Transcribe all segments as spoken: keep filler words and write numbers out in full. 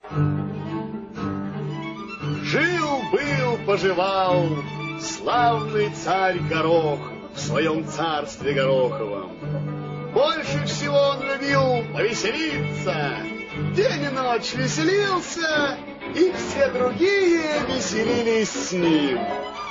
Жил-был, поживал славный царь Горох в своем царстве Гороховом. Больше всего он любил повеселиться. День и ночь веселился, и все другие веселились с ним.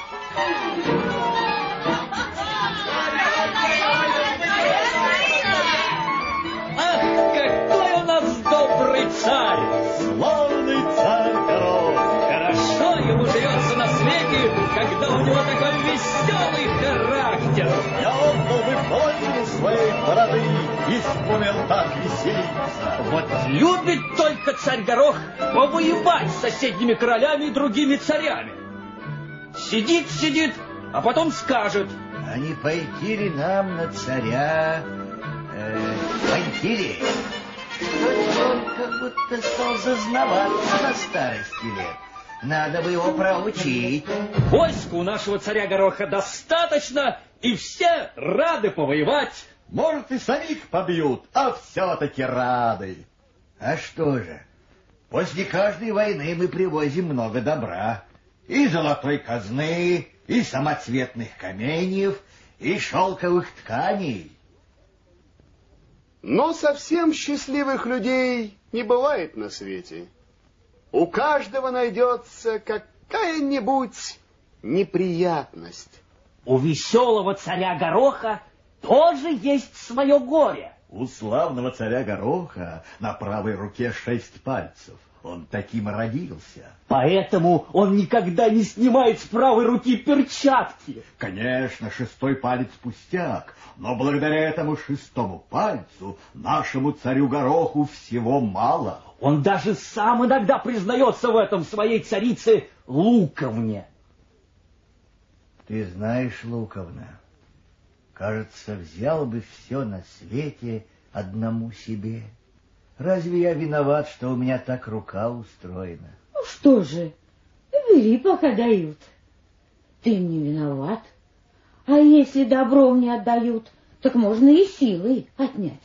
Ах, какой у нас добрый царь! Славный царь Горох! Хорошо ему живется на свете, когда у него такой веселый характер. Я отдал бы половину своей бороды, если бы умел так веселиться. Вот любит только царь Горох повоевать с соседними королями и другими царями. Сидит-сидит, а потом скажет: а не пойти ли нам на царя? Э, пойти ли? Что-то он как будто стал зазнаваться на старости лет. Надо бы его проучить. Войска у нашего царя Гороха достаточно, и все рады повоевать. Может, и самих побьют, а все-таки рады. А что же? После каждой войны мы привозим много добра. И золотой казны, и самоцветных каменьев, и шелковых тканей. Но совсем счастливых людей не бывает на свете. У каждого найдется какая-нибудь неприятность. У веселого царя Гороха тоже есть свое горе. У славного царя Гороха на правой руке шесть пальцев. Он таким родился. Поэтому он никогда не снимает с правой руки перчатки. Конечно, шестой палец пустяк, но благодаря этому шестому пальцу нашему царю Гороху всего мало. Он даже сам иногда признается в этом своей царице Луковне. Ты знаешь, Луковна, кажется, взял бы все на свете одному себе. Разве я виноват, что у меня так рука устроена? Ну что же, бери, пока дают. Ты не виноват. А если добром не отдают, так можно и силой отнять.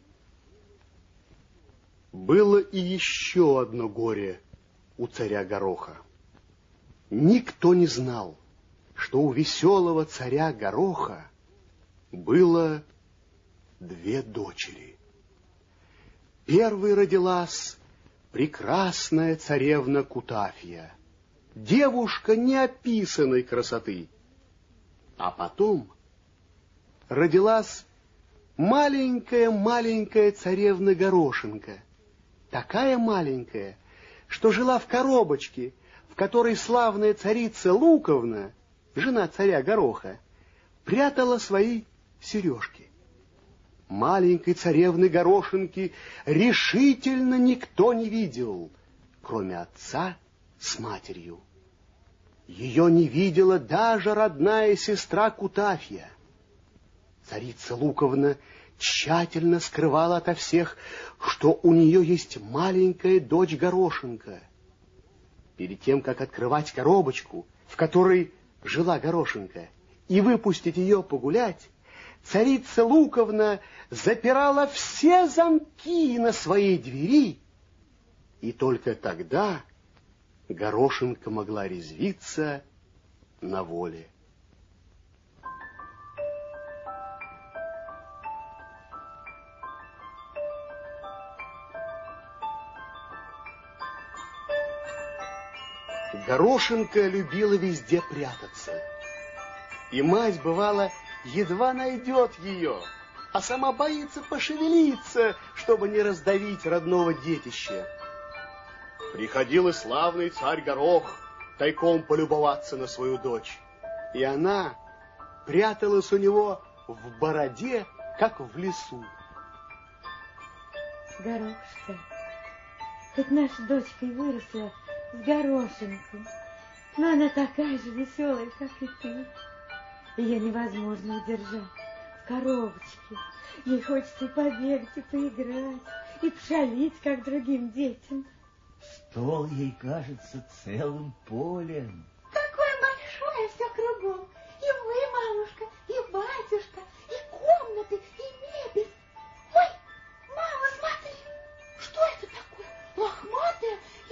Было и еще одно горе у царя Гороха. Никто не знал, что у веселого царя Гороха было две дочери. Первой родилась прекрасная царевна Кутафья, девушка неописанной красоты. А потом родилась маленькая-маленькая царевна Горошенко, такая маленькая, что жила в коробочке, в которой славная царица Луковна, жена царя Гороха, прятала свои сережки. Маленькой царевны Горошенки решительно никто не видел, кроме отца с матерью. Ее не видела даже родная сестра Кутафья. Царица Луковна тщательно скрывала ото всех, что у нее есть маленькая дочь Горошенка. Перед тем, как открывать коробочку, в которой жила Горошенка, и выпустить ее погулять, царица Луковна запирала все замки на своей двери, и только тогда Горошенка могла резвиться на воле. Горошенка любила везде прятаться, и мать, бывало, едва найдет ее, а сама боится пошевелиться, чтобы не раздавить родного детища. Приходил и славный царь Горох тайком полюбоваться на свою дочь, и она пряталась у него в бороде, как в лесу. Горошка, хоть наша дочка и выросла с Горошенкой, но она такая же веселая, как и ты. Ее невозможно удержать в коробочке. Ей хочется и побегать, и поиграть, и пошалить, как другим детям. Стол ей кажется целым полем. Какое большое все кругом. И вы, мамушка, и батюшка, и комнаты, и мебель. Ой, мама, смотри, что это такое? Лохматое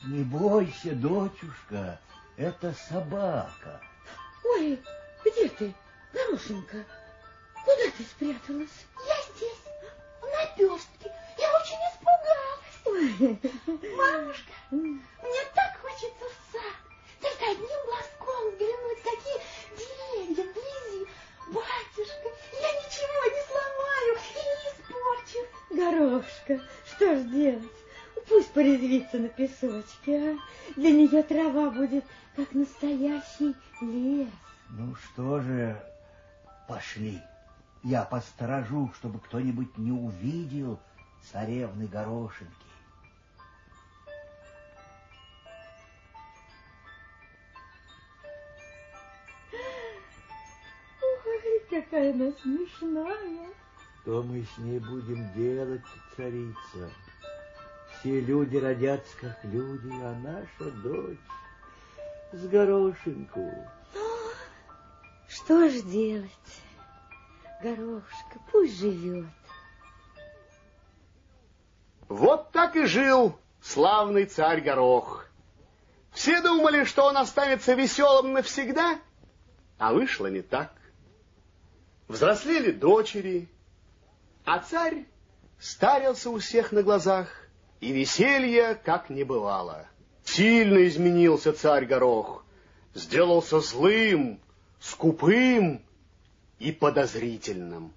не бойся, дочушка, это собака. Ой, где ты, Горошенька? Куда ты спряталась? Я здесь, в наперстке. Я очень испугалась. Ой. Мамушка, мне так хочется в сад. Только одним глазком взглянуть, какие деревья вблизи. Батюшка, я ничего не сломаю и не испорчу. Горошка, что ж делать? Пусть порезвится на песочке, а? Для нее трава будет, как настоящий лес. Ну что же, пошли. Я посторожу, чтобы кто-нибудь не увидел царевны Горошинки. Ой, какая она смешная. Что мы с ней будем делать, царица? Все люди родятся как люди, а наша дочь с Горошинку. Что ж делать? Горошка, пусть живет. Вот так и жил славный царь Горох. Все думали, что он останется веселым навсегда, а вышло не так. Взрослели дочери, а царь старился у всех на глазах, и веселья как не бывало. Сильно изменился царь Горох, сделался злым, скупым и подозрительным.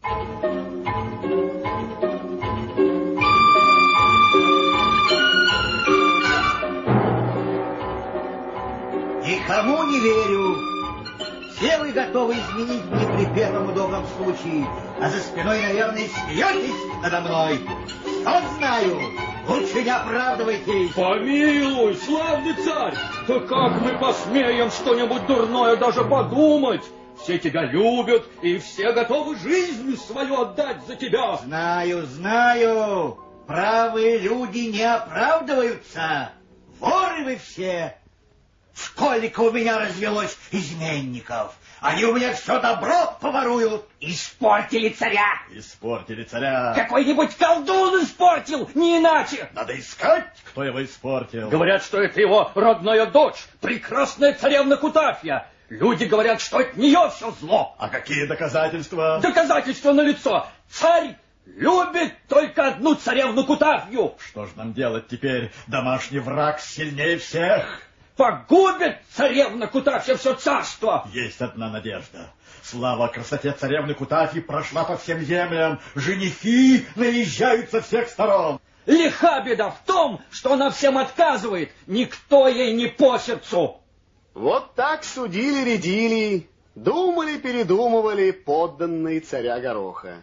Никому не верю. Все вы готовы изменить мне при первом удобном случае, а за спиной, наверное, смеетесь надо мной. Вот знаю, лучше не оправдывайтесь. Помилуй, славный царь, да как мы посмеем что-нибудь дурное даже подумать? Все тебя любят, и все готовы жизнь свою отдать за тебя. Знаю, знаю, правые люди не оправдываются. Воры вы все. Сколько у меня развелось изменников. Они у меня все добро поворуют. Испортили царя. Испортили царя. Какой-нибудь колдун испортил, не иначе. Надо искать, кто его испортил. Говорят, что это его родная дочь, прекрасная царевна Кутафья. Люди говорят, что от нее все зло. А какие доказательства? Доказательства налицо. Царь любит только одну царевну Кутафью. Что же нам делать теперь? Домашний враг сильнее всех. Погубит царевна Кутафья все царство. Есть одна надежда. Слава красоте царевны Кутафьи прошла по всем землям. Женихи наезжают со всех сторон. Лиха беда в том, что она всем отказывает. Никто ей не по сердцу. Вот так судили-рядили, думали-передумывали подданные царя Гороха.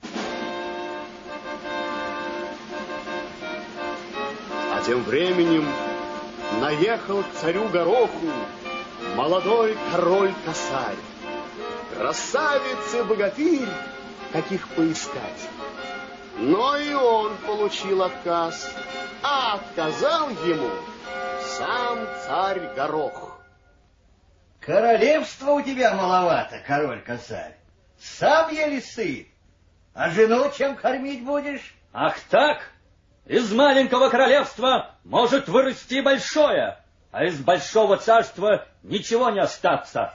А тем временем наехал к царю Гороху молодой король-косарь. Красавец и богатырь, каких поискать. Но и он получил отказ, а отказал ему сам царь Горох. Королевства у тебя маловато, король-косарь. Сам еле сыт. А жену чем кормить будешь? Ах так? Из маленького королевства может вырасти большое, а из большого царства ничего не остаться.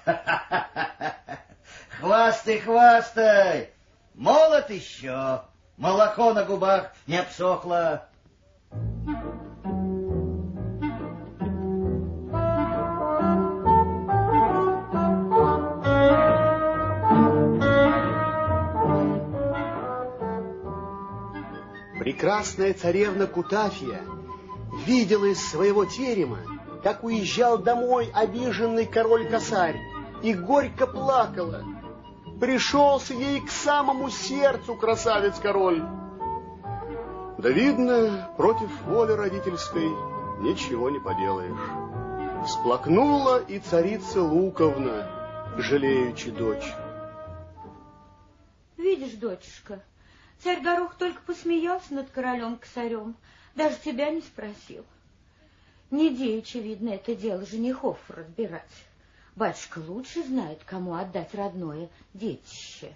Хвастай, хвастай. Молод еще. Молоко на губах не обсохло. Прекрасная царевна Кутафья видела из своего терема, как уезжал домой обиженный король-косарь, и горько плакала. Пришелся ей к самому сердцу красавец-король. Да видно, против воли родительской ничего не поделаешь. Всплакнула и царица Луковна, жалеючи дочь. Видишь, дочушка, царь Горох только посмеялся над королем-косарем, даже тебя не спросил. Не девичье, видно, это дело женихов разбирать. Батюшка лучше знает, кому отдать родное детище.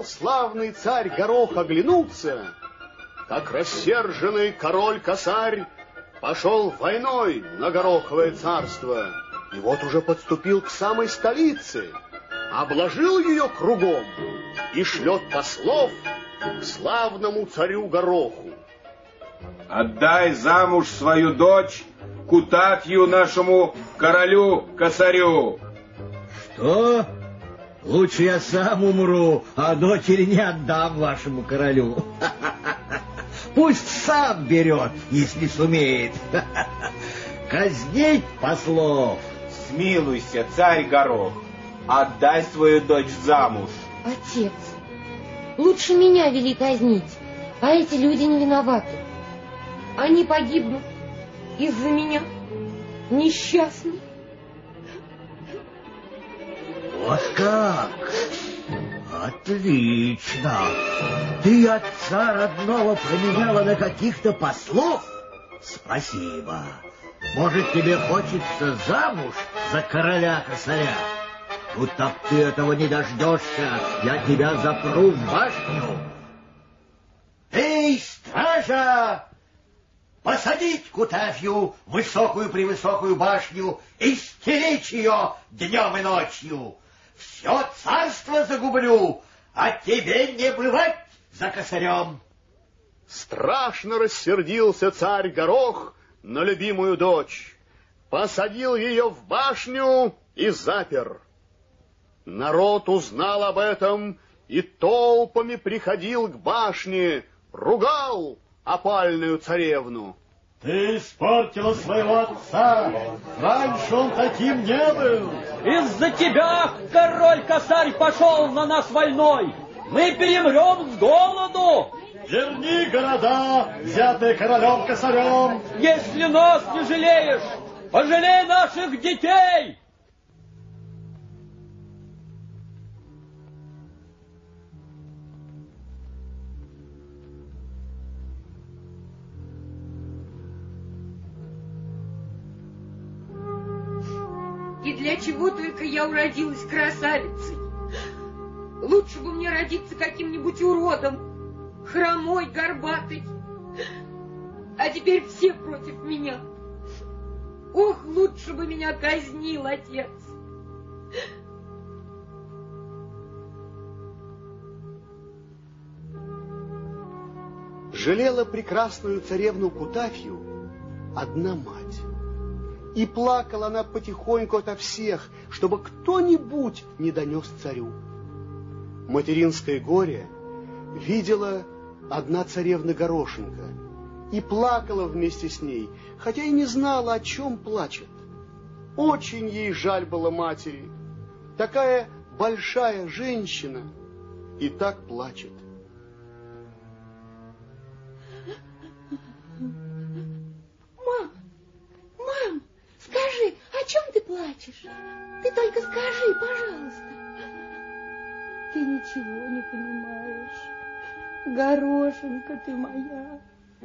успел славный царь Горох оглянуться, как рассерженный король-косарь пошел войной на Гороховое царство, и вот уже подступил к самой столице, обложил ее кругом и шлет послов к славному царю Гороху. Отдай замуж свою дочь Кутафью нашему королю-косарю. Что? Лучше я сам умру, а дочери не отдам вашему королю. Пусть сам берет, если сумеет. Казнить послов. Смилуйся, царь Горох, отдай свою дочь замуж. Отец, лучше меня вели казнить, а эти люди не виноваты. Они погибнут из-за меня, несчастный. Вот как? Отлично. Ты отца родного променяла на каких-то послов? Спасибо. Может, тебе хочется замуж за короля-косаря? Ну так ты этого не дождешься. Я тебя запру в башню. Эй, стража! Посадить Кутафью в высокую-превысокую башню и стеречь ее днем и ночью. Все царство загублю, а тебе не бывать за косарем. Страшно рассердился царь Горох на любимую дочь, посадил ее в башню и запер. Народ узнал об этом и толпами приходил к башне, ругал опальную царевну. Ты испортила своего отца. Раньше он таким не был. Из-за тебя король-косарь пошел на нас войной. Мы перемрем с голоду. Верни города, взятые королем-косарем. Если нас не жалеешь, пожалей наших детей. И для чего только я уродилась красавицей? Лучше бы мне родиться каким-нибудь уродом, хромой, горбатой. А теперь все против меня. Ох, лучше бы меня казнил отец. Жалела прекрасную царевну Кутафью одна мать. И плакала она потихоньку ото всех, чтобы кто-нибудь не донес царю. Материнское горе видела одна царевна Горошенко и плакала вместе с ней, хотя и не знала, о чем плачет. Очень ей жаль было матери. Такая большая женщина и так плачет. Скажи, о чем ты плачешь? Ты только скажи, пожалуйста. Ты ничего не понимаешь. Горошенка ты моя.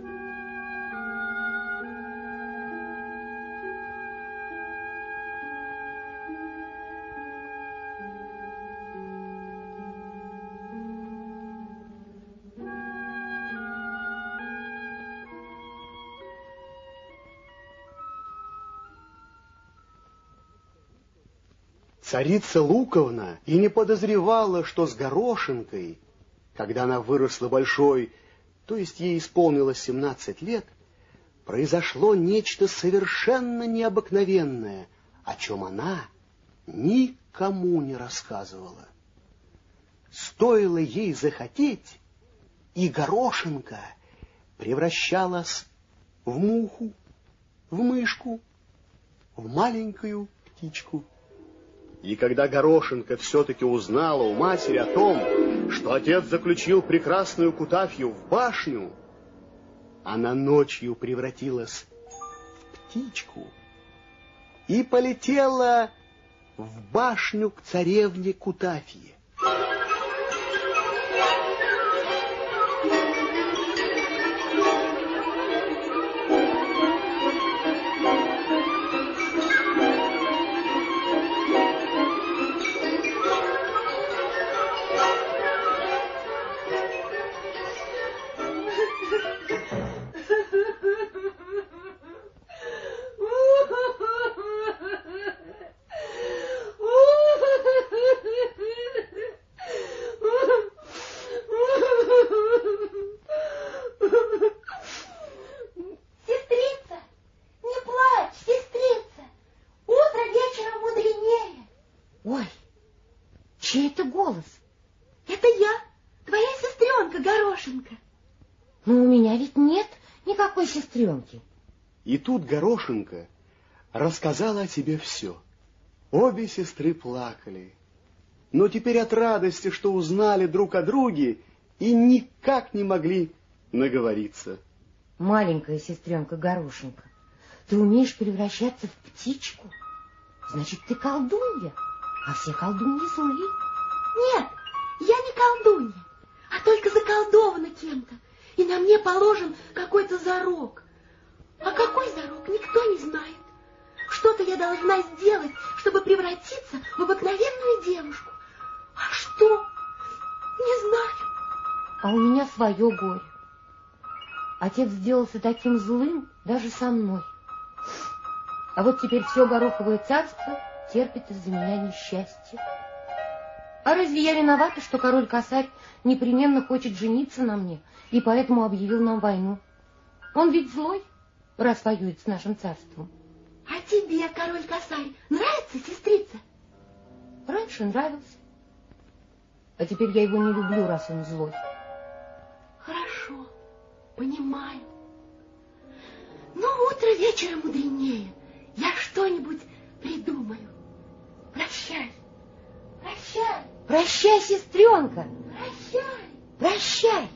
Царица Луковна и не подозревала, что с Горошенкой, когда она выросла большой, то есть ей исполнилось семнадцать лет, произошло нечто совершенно необыкновенное, о чем она никому не рассказывала. Стоило ей захотеть, и Горошенка превращалась в муху, в мышку, в маленькую птичку. И когда Горошенка все-таки узнала у матери о том, что отец заключил прекрасную Кутафью в башню, она ночью превратилась в птичку и полетела в башню к царевне Кутафье. сестренки. И тут Горошинка рассказала о себе все. Обе сестры плакали, но теперь от радости, что узнали друг о друге, и никак не могли наговориться. Маленькая сестренка Горошинка, ты умеешь превращаться в птичку? Значит, ты колдунья, а все колдуньи злые. Нет, я не колдунья, а только заколдована кем-то, и на мне положен какой-то зарок. А какой зарок, никто не знает. Что-то я должна сделать, чтобы превратиться в обыкновенную девушку. А что? Не знаю. А у меня свое горе. Отец сделался таким злым даже со мной. А вот теперь все Гороховое царство терпит из-за меня несчастье. А разве я виновата, что король-косарь непременно хочет жениться на мне и поэтому объявил нам войну? Он ведь злой, раз воюет с нашим царством. А тебе, король-косарь, нравится, сестрица? Раньше нравился. А теперь я его не люблю, раз он злой. Хорошо, понимаю. Но утро вечера мудренее. Я что-нибудь придумаю. Прощай. Прощай. Прощай, сестренка. Прощай. Прощай.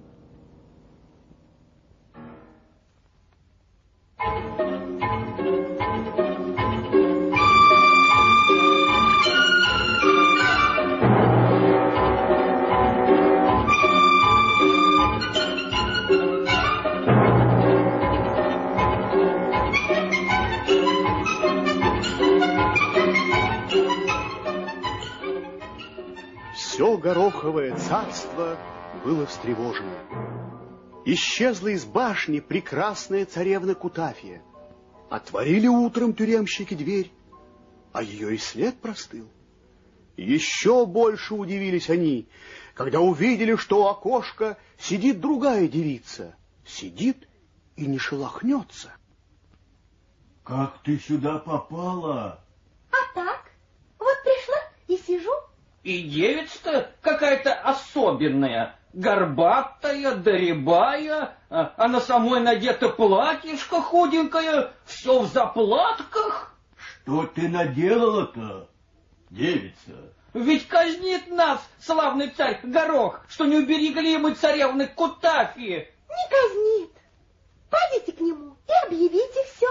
Все Гороховое царство было встревожено. Исчезла из башни прекрасная царевна Кутафия. Отворили утром тюремщики дверь, а ее и след простыл. Еще больше удивились они, когда увидели, что у окошка сидит другая девица. Сидит и не шелохнется. Как ты сюда попала? А так, вот пришла и сижу. И девица-то какая-то особенная, горбатая, дорябая, а, а на самой надето платьишко худенькое, все в заплатках. Что ты наделала-то, девица? Ведь казнит нас славный царь Горох, что не уберегли мы царевны Кутафии. Не казнит. Пойдите к нему и объявите все.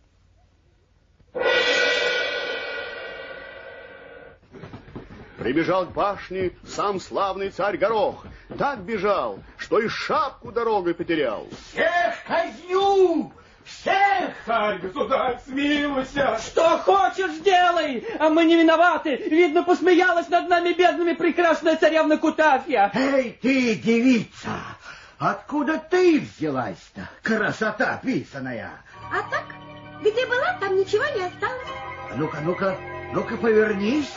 Прибежал к башне сам славный царь Горох. Так бежал, что и шапку дорогой потерял. Всех казню! Всех! Царь, государь, смилуйся! Что хочешь, делай! А мы не виноваты! Видно, посмеялась над нами бедными прекрасная царевна Кутафия. Эй, ты, девица! Откуда ты взялась-то, красота писаная? А так, где была, там ничего не осталось. А ну-ка, ну-ка, ну-ка повернись.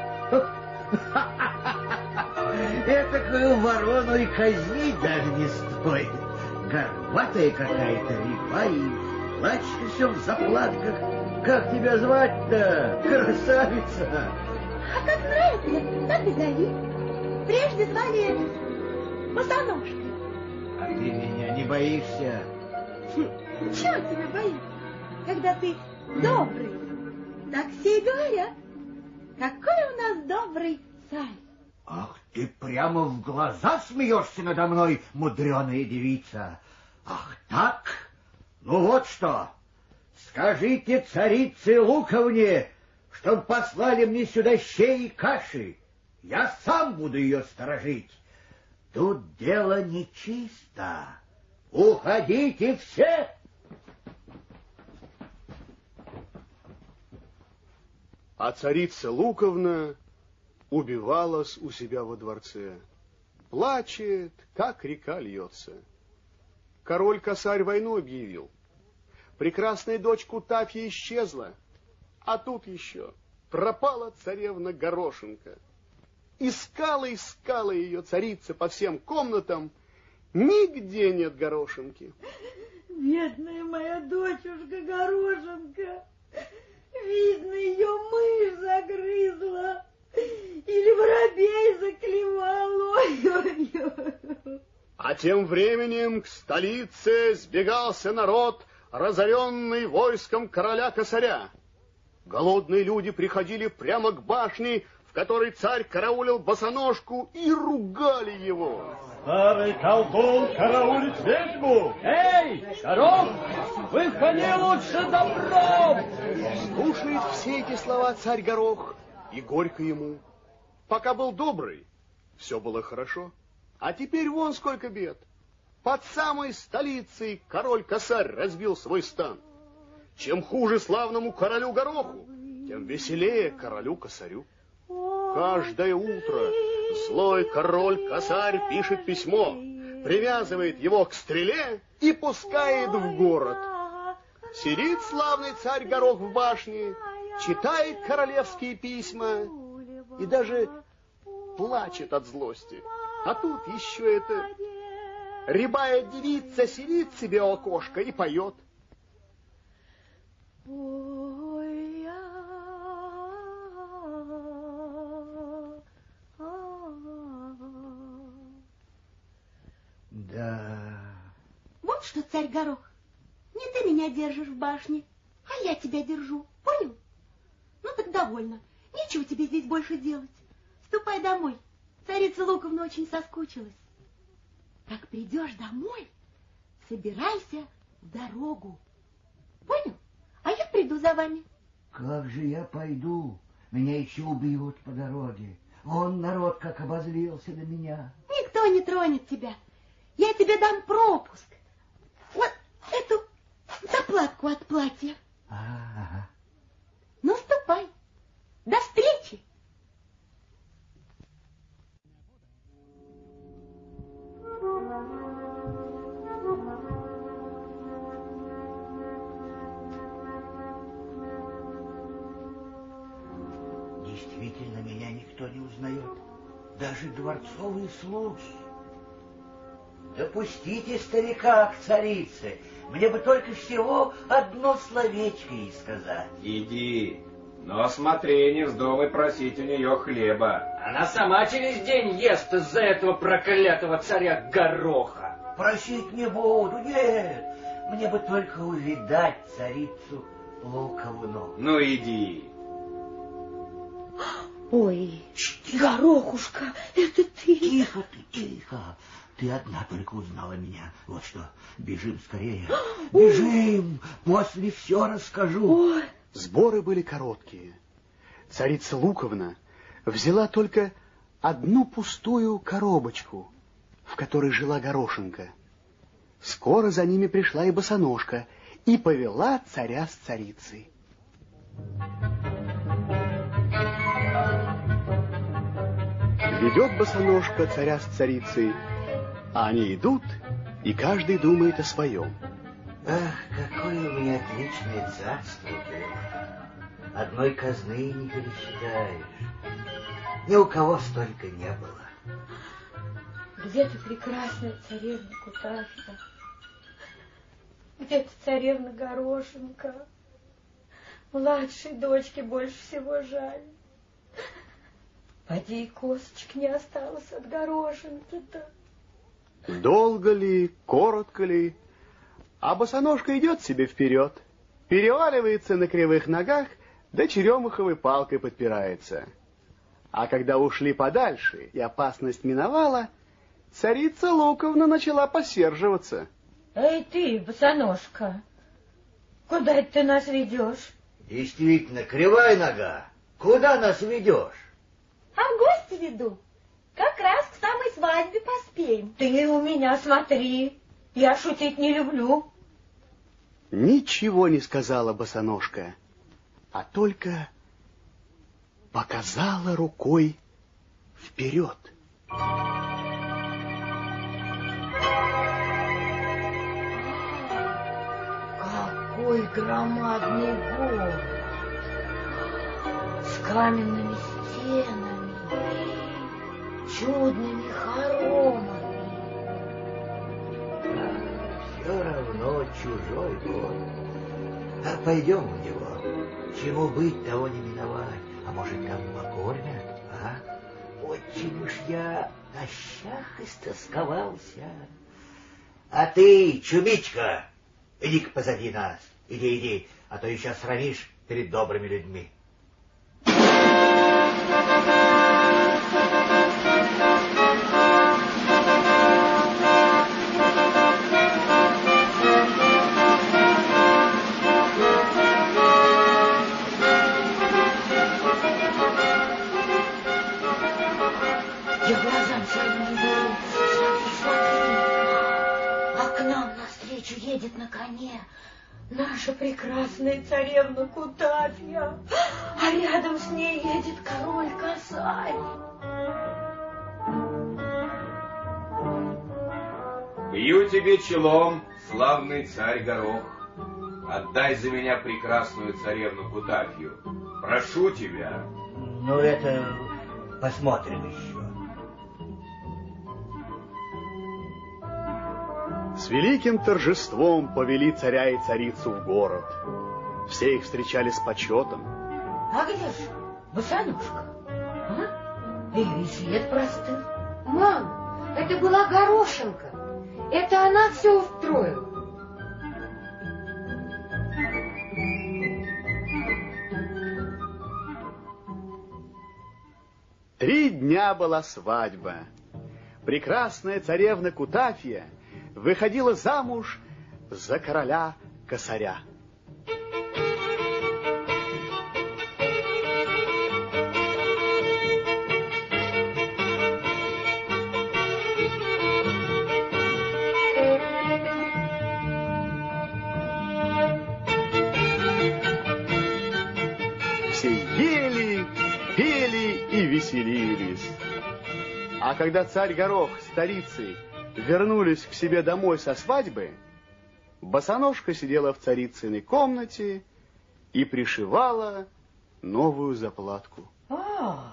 Этакую ворону и казнить даже не стоит. Горбатая какая-то, рябая, и плачешь все в заплатках. Как тебя звать-то, красавица? А как нравится, так и зови. Прежде звали Босоножкой. А ты меня не боишься? Хм, чего тебя боишься, когда ты добрый? Так все и говорят. Какой у нас добрый царь. Ах, ты прямо в глаза смеешься надо мной, мудреная девица. Ах, так? Ну вот что. Скажите царице Луковне, чтоб послали мне сюда щей и каши. Я сам буду ее сторожить. Тут дело нечисто. Уходите все. А царица Луковна убивалась у себя во дворце. Плачет, как река льется. Король-косарь войну объявил. Прекрасная дочь Кутафья исчезла. А тут еще пропала царевна Горошинка. Искала, искала ее царица по всем комнатам. Нигде нет Горошинки. Бедная моя дочушка Горошинка. Видно, ее мышь загрызла. Или воробей заклевал. Ой-ой-ой. А тем временем к столице сбегался народ, разоренный войском короля-косаря. Голодные люди приходили прямо к башне, в которой царь караулил босоножку, и ругали его. Старый колдун караулит ведьму! Эй, Горох, выходи лучше добром! Слушает все эти слова царь Горох, и горько ему. Пока был добрый, все было хорошо. А теперь вон сколько бед. Под самой столицей король-косарь разбил свой стан. Чем хуже славному королю Гороху, тем веселее королю-косарю. Каждое утро злой король-косарь пишет письмо, привязывает его к стреле и пускает в город. Сидит славный царь Горох в башне, читает королевские письма и даже плачет от злости. А тут еще это рябая девица сидит себе у окошка и поет. Да. Вот что, царь Горох, не ты меня держишь в башне, а я тебя держу, понял? Ну так довольно, нечего тебе здесь больше делать. Ступай домой, царица Луковна очень соскучилась. Как придешь домой, собирайся в дорогу, понял? А я приду за вами. Как же я пойду? Меня еще убьют по дороге. Он, народ, как обозлился на меня. Никто не тронет тебя. Я тебе дам пропуск. Вот эту заплатку от платья. А-а-а. Ну, ступай. До встречи. Действительно, меня никто не узнает. Даже дворцовые слуги. Допустите старика к царице. Мне бы только всего одно словечко ей сказать. Иди, но смотри, не вздумай просить у нее хлеба. Она сама через день ест из-за этого проклятого царя Гороха. Просить не буду, нет. Мне бы только увидать царицу Луковну. Ну иди. Ой, Горохушка, это ты? Тихо ты, тихо. Ты одна только узнала меня. Вот что, бежим скорее. Бежим, после все расскажу. Ой. Сборы были короткие. Царица Луковна взяла только одну пустую коробочку, в которой жила горошинка. Скоро за ними пришла и босоножка, и повела царя с царицей. Ведет босоножка царя с царицей, а они идут, и каждый думает о своем. Ах, какое у меня отличное царство было. Одной казны не пересчитаешь. Ни у кого столько не было. Где-то прекрасная царевна Кутафья, где-то царевна Горошинка. Младшей дочке больше всего жаль. Поди и косточек не осталось от Горошинки-то. Долго ли, коротко ли, а босоножка идет себе вперед, переваливается на кривых ногах, да черемуховой палкой подпирается. А когда ушли подальше и опасность миновала, царица Луковна начала посерживаться. Эй ты, босоножка, куда это ты нас ведешь? Действительно, кривая нога. Куда нас ведешь? А в гости веду. Как раз к самой свадьбе поспеем. Ты у меня смотри, я шутить не люблю. Ничего не сказала босоножка, а только показала рукой вперед. Какой громадный город с каменными стенами, чудными хоромами. Все равно чужой город. А пойдем в него. Чему быть, того не миновать. А может, там покормят, а? Ой, очень уж я на щах истосковался. А ты, Чумичка, иди-ка позади нас. Иди, иди, а то еще срамишь перед добрыми людьми. Я глазам своим не верю. Смотри, смотри. А к нам навстречу едет на коне наша прекрасная царевна Кутафья. А рядом с ней едет король-косарь. Бью тебе челом, славный царь Горох. Отдай за меня прекрасную царевну Кутафью. Прошу тебя. Ну, это посмотрим еще. С великим торжеством повели царя и царицу в город. Все их встречали с почетом. А где же босоножка? А? И след простыл. Мам, это была горошинка. Это она все устроила. Три дня была свадьба. Прекрасная царевна Кутафья выходила замуж за короля-косаря. Все ели, пели и веселились. А когда царь Горох с царицей вернулись к себе домой со свадьбы, босоножка сидела в царицыной комнате и пришивала новую заплатку. А,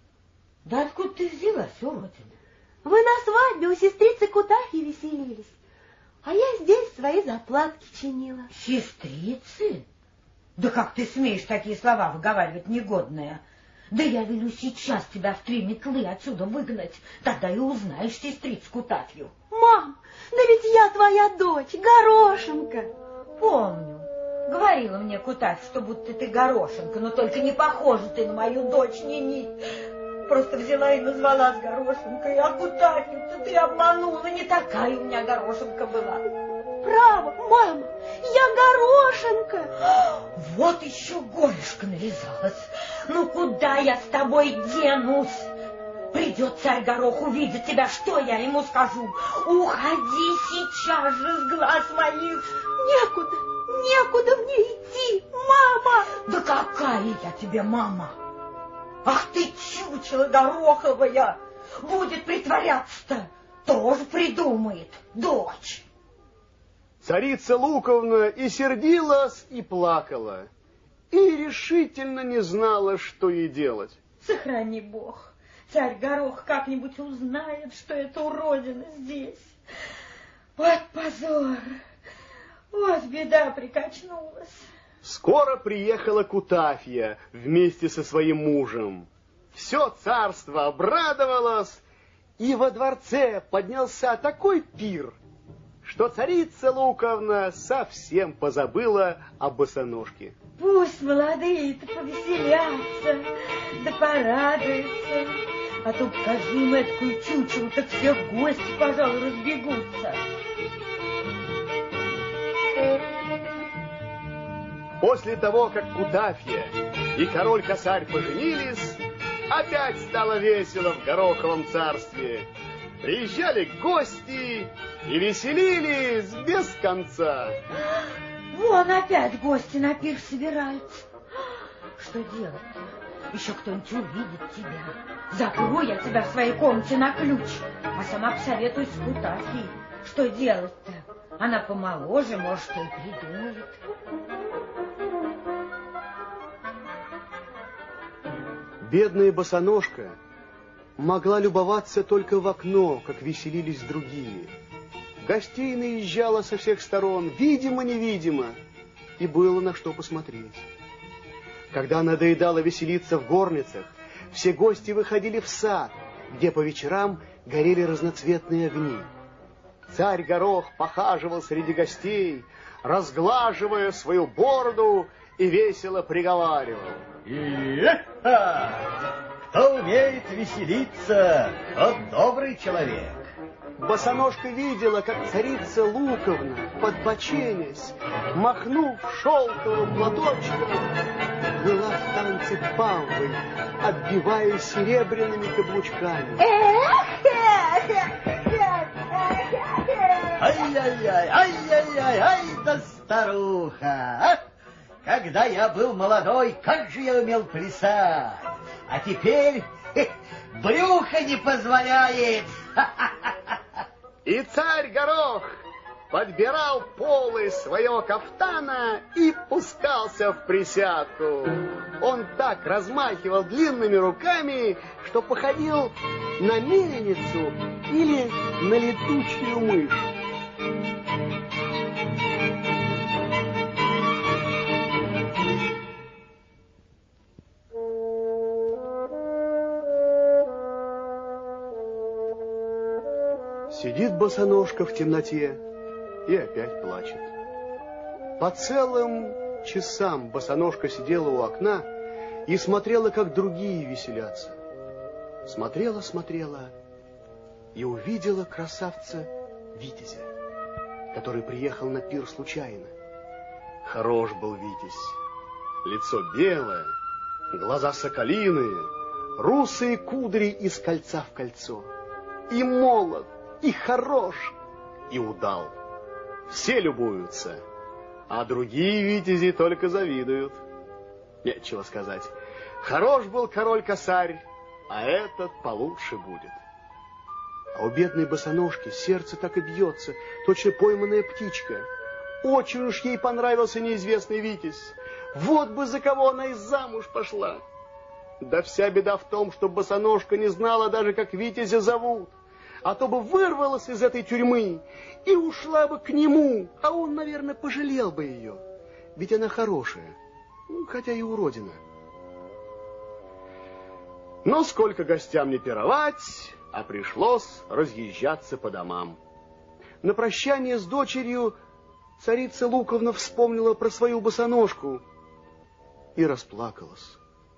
да откуда ты взялась, уродина? Вы на свадьбе у сестрицы Кутафьи веселились, а я здесь свои заплатки чинила. Сестрицы? Да как ты смеешь такие слова выговаривать, негодная? Да я велю сейчас тебя в три метлы отсюда выгнать, тогда и узнаешь сестрицу Кутафью. Мам, да ведь я твоя дочь, Горошинка. Помню. Говорила мне Кутафья, что будто ты Горошинка, но только не похожа ты на мою дочь Нини. Просто взяла и назвала с Горошинкой, а Кутафью-то ты обманула, не такая у меня Горошинка была. Право, мама, я Горошинка. Вот еще горюшка навязалась. Ну куда я с тобой денусь? Придет царь Горох, увидит тебя, что я ему скажу? Уходи сейчас же с глаз моих. Некуда, некуда мне идти, мама. Да какая я тебе мама? Ах ты, чучело гороховая! Будет притворяться-то, тоже придумает, дочь. Царица Луковна и сердилась, и плакала, и решительно не знала, что ей делать. Сохрани Бог, царь Горох как-нибудь узнает, что это уродина здесь. Вот позор, вот беда прикачнулась. Скоро приехала Кутафья вместе со своим мужем. Все царство обрадовалось, и во дворце поднялся такой пир, что царица Луковна совсем позабыла о босоножке. Пусть молодые-то повеселятся, да порадуются, а то покажи им эткую чучелу, так все гости, пожалуй, разбегутся. После того, как Кутафья и король-косарь поженились, опять стало весело в Гороховом царстве. Приезжали гости и веселились без конца. Вон опять гости на пир собираются. Что делать-то? Еще кто-нибудь увидит тебя. Запру я тебя в своей комнате на ключ, а сама посоветуюсь с Кутафьей. Что делать-то? Она помоложе, может, что и придумает. Бедная босоножка могла любоваться только в окно, как веселились другие. Гостей наезжало со всех сторон, видимо-невидимо, и было на что посмотреть. Когда надоедало веселиться в горницах, все гости выходили в сад где по вечерам горели разноцветные огни. Царь Горох похаживал среди гостей, разглаживая свою бороду, и весело приговаривал. И-ха! Кто умеет веселиться, тот добрый человек. Босоножка видела, как царица Луковна, подбоченясь, махнув шелковым платочком, была в танце памбой, отбивая серебряными каблучками. Ай-яй-яй, ай-яй-яй, ай да старуха! А? Когда я был молодой, как же я умел плясать! А теперь хе, брюхо не позволяет! И царь Горох подбирал полы своего кафтана и пускался в присядку. Он так размахивал длинными руками, что походил на мельницу или на летучую мышь. Сидит босоножка в темноте и опять плачет. По целым часам босоножка сидела у окна и смотрела, как другие веселятся. Смотрела, смотрела и увидела красавца Витязя, который приехал на пир случайно. Хорош был Витязь, лицо белое, глаза соколиные, русые кудри из кольца в кольцо. И молод, и хорош, и удал. Все любуются, а другие витязи только завидуют. Нечего сказать. Хорош был король-косарь, а этот получше будет. А у бедной босоножки сердце так и бьется, точно пойманная птичка. Очень уж ей понравился неизвестный витязь. Вот бы за кого она и замуж пошла. Да вся беда в том, что босоножка не знала даже, как витязя зовут. А то бы вырвалась из этой тюрьмы и ушла бы к нему, а он, наверное, пожалел бы ее. Ведь она хорошая, хотя и уродина. Но сколько гостям не пировать, а пришлось разъезжаться по домам. На прощание с дочерью царица Луковна вспомнила про свою босоножку и расплакалась.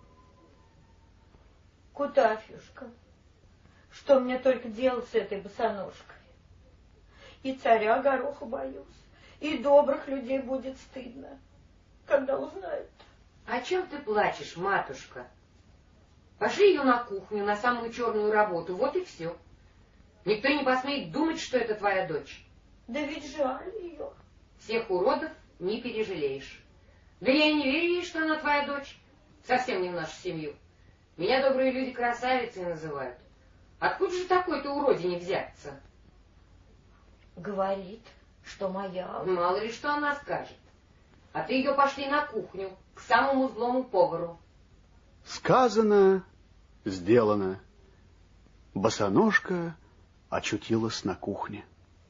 Кутафьюшка, что мне только делать с этой босоножкой? И царя Гороха боюсь, и добрых людей будет стыдно, когда узнают. О чем ты плачешь, матушка? Пошли ее на кухню, на самую черную работу, вот и все. Никто не посмеет думать, что это твоя дочь. Да ведь жаль ее. Всех уродов не пережалеешь. Да я и не верю ей, что она твоя дочь. Совсем не в нашу семью. Меня добрые люди красавицей называют. Откуда же такой-то уродине взяться? Говорит, что моя. Мало ли что она скажет. А ты ее пошли на кухню, к самому злому повару. Сказано, сделано. Босоножка очутилась на кухне.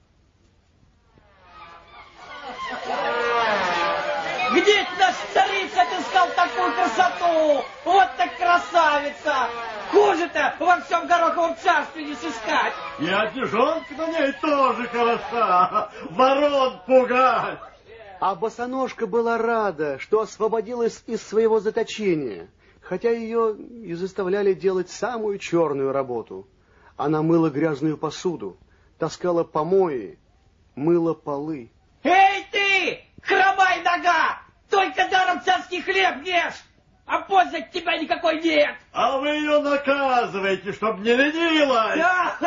Где наш царица отыскал такую красоту? Вот так красавица! Хуже-то во всем Гороховом царстве не сыскать. И одежонка на ней тоже хороша. Ворон пугать. А босоножка была рада, что освободилась из своего заточения, хотя ее и заставляли делать самую черную работу. Она мыла грязную посуду, таскала помои, мыла полы. Эй ты, хромай нога! Только даром царский хлеб ешь! А пользы от тебя никакой нет! А вы ее наказываете, чтоб не ленилась!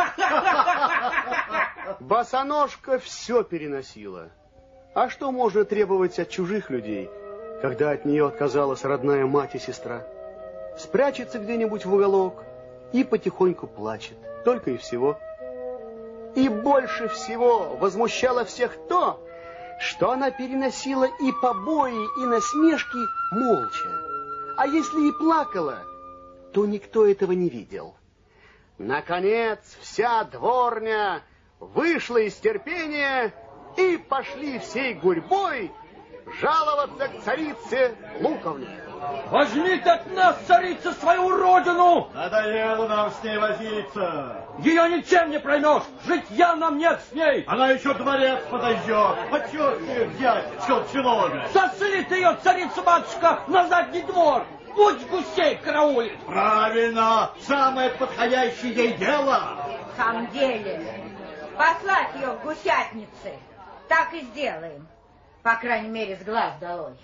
Босоножка все переносила. А что можно требовать от чужих людей, когда от нее отказалась родная мать и сестра? Спрячется где-нибудь в уголок и потихоньку плачет, только и всего. И больше всего возмущало всех то, что она переносила и побои, и насмешки молча. А если и плакала, то никто этого не видел. Наконец, вся дворня вышла из терпения, и пошли всей гурьбой жаловаться к царице Луковне. Возьмите от нас, царица, свою родину! Надоело нам с ней возиться. Ее ничем не проймешь, житья нам нет с ней. Она еще дворец подождет. А чего ж ее взять, челченога? Сосли ты ее, царица-матушка, на задний двор. Пусть гусей караулит. Правильно, самое подходящее ей дело. В самом деле, послать ее в гусятницы. Так и сделаем. По крайней мере, с глаз долой.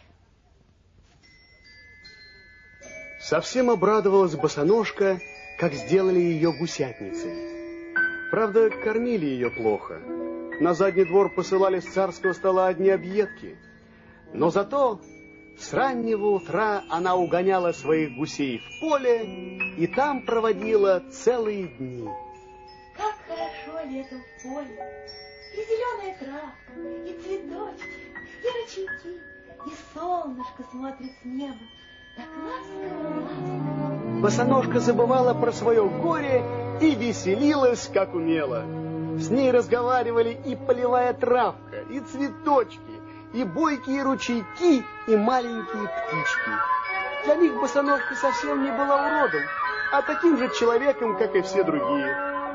Совсем обрадовалась босоножка, как сделали ее гусятницей. Правда, кормили ее плохо. На задний двор посылали с царского стола одни объедки. Но зато с раннего утра она угоняла своих гусей в поле и там проводила целые дни. Как хорошо летом в поле. И зеленая травка, и цветочки, и ручейки, и солнышко смотрит с неба. Так ласково, ласково. Босоножка забывала про свое горе и веселилась, как умела. С ней разговаривали и полевая травка, и цветочки, и бойкие ручейки, и маленькие птички. Для них босоножка совсем не была уродом, а таким же человеком, как и все другие.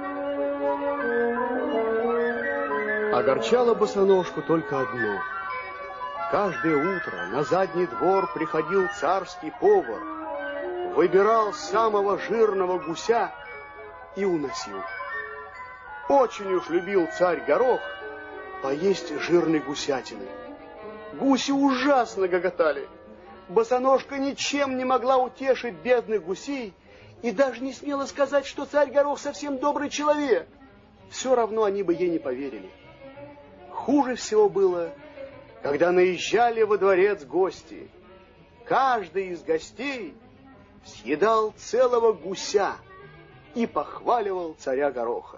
Огорчало босоножку только одно. Каждое утро на задний двор приходил царский повар, выбирал самого жирного гуся и уносил. Очень уж любил царь Горох поесть жирной гусятины. Гуси ужасно гоготали. Босоножка ничем не могла утешить бедных гусей и даже не смела сказать, что царь Горох совсем добрый человек. Все равно они бы ей не поверили. Хуже всего было, когда наезжали во дворец гости. Каждый из гостей съедал целого гуся и похваливал царя Гороха.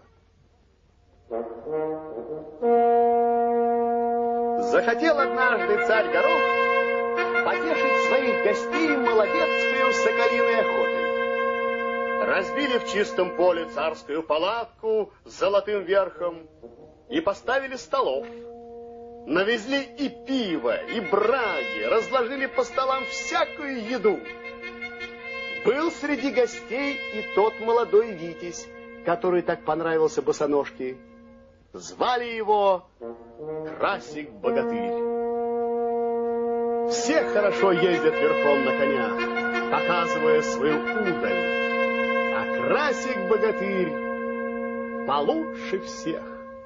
Захотел однажды царь Горох потешить своих гостей молодецкою соколиной охотой. Разбили в чистом поле царскую палатку с золотым верхом и поставили столов. Навезли и пиво, и браги, разложили по столам всякую еду. Был среди гостей и тот молодой витязь, который так понравился босоножке. Звали его Красик-богатырь. Все хорошо ездят верхом на конях, показывая свою удаль. А Красик-богатырь получше всех.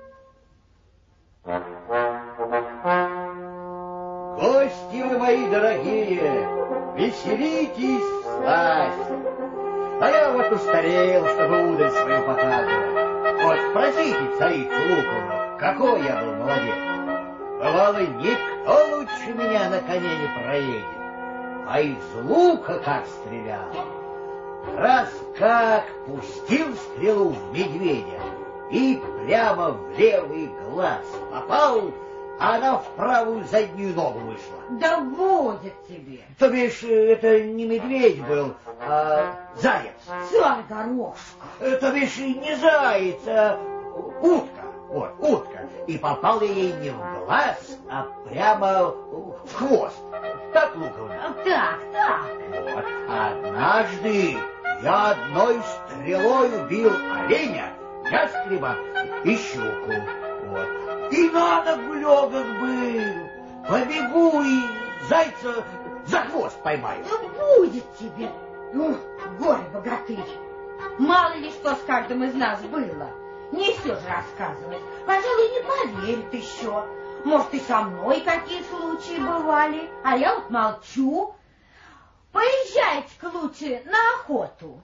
Гости вы мои дорогие, веселитесь, сласть. А я вот устарел, чтобы удаль свою показывать. Вот спросите царицу Луковну, какой я был молодец. Бывало, никто лучше меня на коне не проедет. А из лука как стрелял. Раз как пустил стрелу в медведя и прямо в левый глаз попал, а она в правую заднюю ногу вышла. Да будет тебе. То бишь, это не медведь был, а заяц. Царь Горошка. То бишь, не заяц, а утка. Вот, утка. И попал я ей не в глаз, а прямо в хвост. Так, Луковна? Так, так. Вот, однажды я одной стрелой убил оленя, ястреба и щуку. Вот. И на ногу легок был. Побегу и зайца за хвост поймаю. Да будет тебе. Ну, горе-богатырь. Мало ли что с каждым из нас было. Не все же рассказывать. Пожалуй, не поверит еще. Может, и со мной какие случаи бывали. А я вот молчу. Поезжайте-ка лучше на охоту.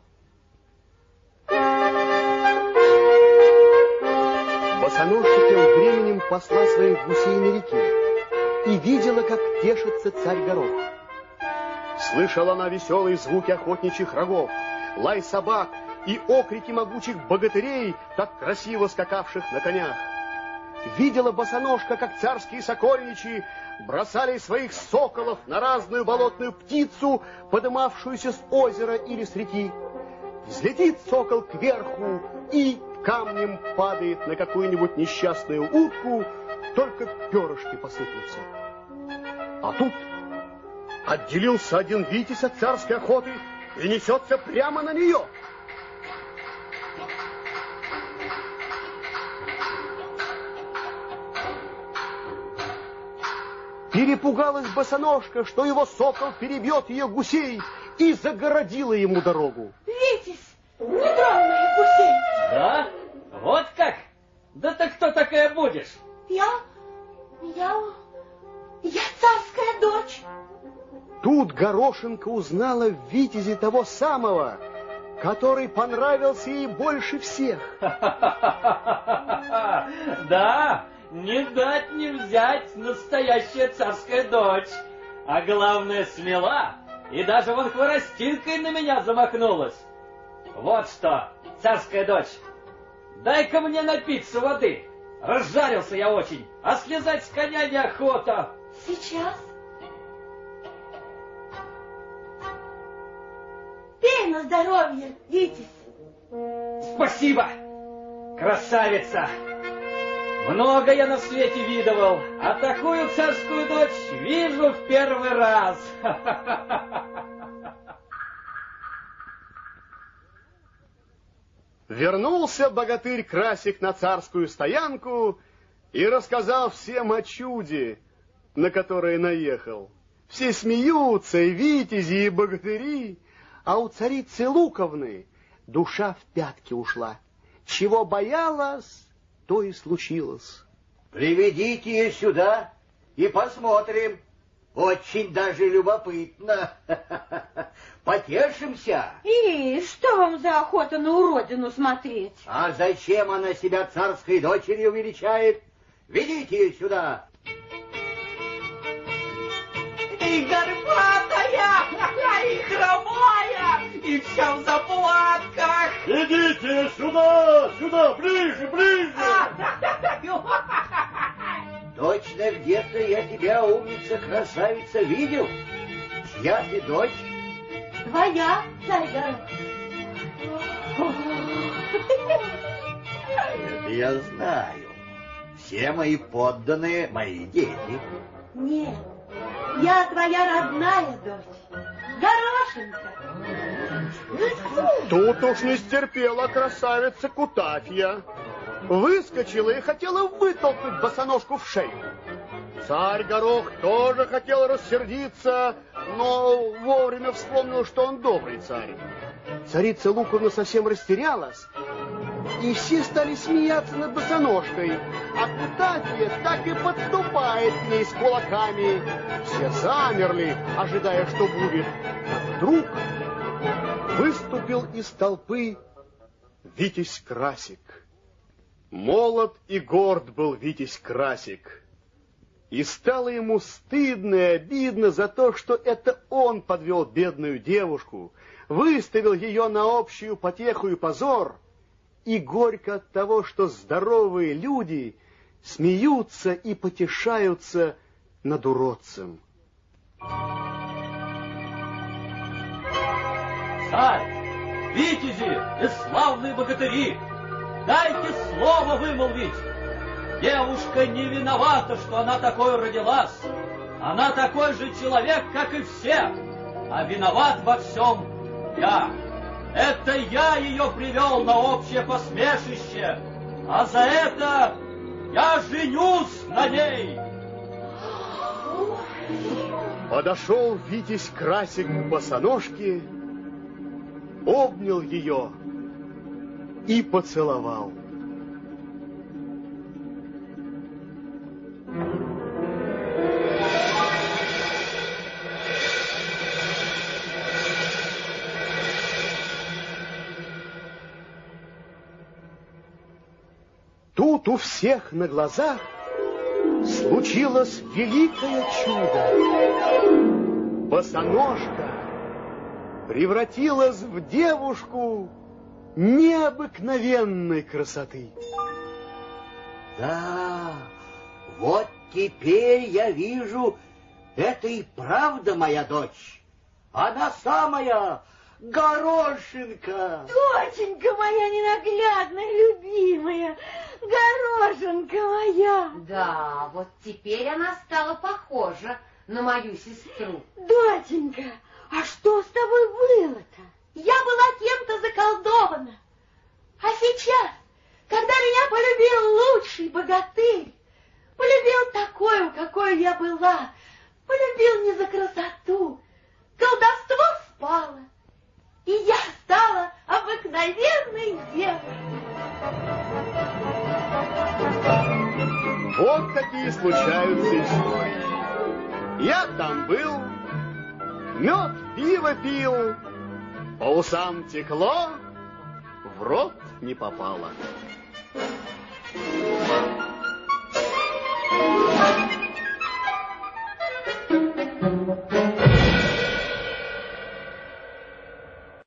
Босоножка тем временем пасла своих гусей на реке и видела, как тешится царь Горох. Слышала она веселые звуки охотничьих рогов, лай собак и окрики могучих богатырей, так красиво скакавших на конях. Видела босоножка, как царские сокольничьи бросали своих соколов на разную болотную птицу, подымавшуюся с озера или с реки. Взлетит сокол кверху и камнем падает на какую-нибудь несчастную утку, только перышки посыплются. А тут отделился один витязь от царской охоты и несется прямо на нее. Перепугалась босоножка, что его сокол перебьет ее гусей, и загородила ему дорогу. Витязь, не тронь моих гусей. Да? Вот как? Да ты кто такая будешь? Я, я, я царская дочь. Тут Горошинка узнала в витязе того самого, который понравился ей больше всех. Да, не дать не взять настоящая царская дочь. А главное, смела, и даже вон хворостинкой на меня замахнулась. Вот что, царская дочь, дай-ка мне напиться воды. Разжарился я очень, а слезать с коня неохота. Сейчас. Пей на здоровье, Витязь. Спасибо, красавица. Много я на свете видывал, а такую царскую дочь вижу в первый раз. Вернулся богатырь Красик на царскую стоянку и рассказал всем о чуде, на которое наехал. Все смеются, и витязи, и богатыри, а у царицы Луковны душа в пятки ушла. Чего боялась, то и случилось. Приведите ее сюда и посмотрим. Очень даже любопытно. Потешимся. И что вам за охота на уродину смотреть? А зачем она себя царской дочерью величает? Ведите ее сюда. И горбатая, и хромая, и вся в заплатках. Идите сюда, сюда, ближе, ближе. Точно где-то я тебя, умница, красавица, видел. Чья ты дочь? Твоя, царь Горох. Это я знаю. Все мои подданные мои дети. Нет, я твоя родная дочь, Горошинка. Тут уж не стерпела красавица Кутафья. Выскочила и хотела вытолкнуть босоножку в шею. Царь Горох тоже хотел рассердиться, но вовремя вспомнил, что он добрый царь. Царица Луковна совсем растерялась, и все стали смеяться над босоножкой, а Кутафья так и подступает к ней с кулаками. Все замерли, ожидая, что будет. А вдруг выступил из толпы витязь Красик. Молод и горд был витязь Красик. И стало ему стыдно и обидно за то, что это он подвел бедную девушку, выставил ее на общую потеху и позор, и горько от того, что здоровые люди смеются и потешаются над уродцем. Царь, витязи и славные богатыри, дайте слово вымолвить. Девушка не виновата, что она такой родилась. Она такой же человек, как и все. А виноват во всем я. Это я ее привел на общее посмешище. А за это я женюсь на ней. Подошел витязь Красик к босоножке, обнял ее и поцеловал. Тут у всех на глазах случилось великое чудо. Босоножка превратилась в девушку необыкновенной красоты. Да, вот теперь я вижу, это и правда моя дочь. Она самая Горошинка. Доченька моя ненаглядная, любимая, Горошинка моя. Да, вот теперь она стала похожа на мою сестру. Доченька, а что с тобой было-то? Я была кем-то заколдована. А сейчас, когда меня полюбил лучший богатырь, полюбил такую, какой я была, полюбил не за красоту, колдовство спало, и я стала обыкновенной девой. Вот такие случаются истории. Я там был, мед, пиво пил, по усам текло, в рот не попало.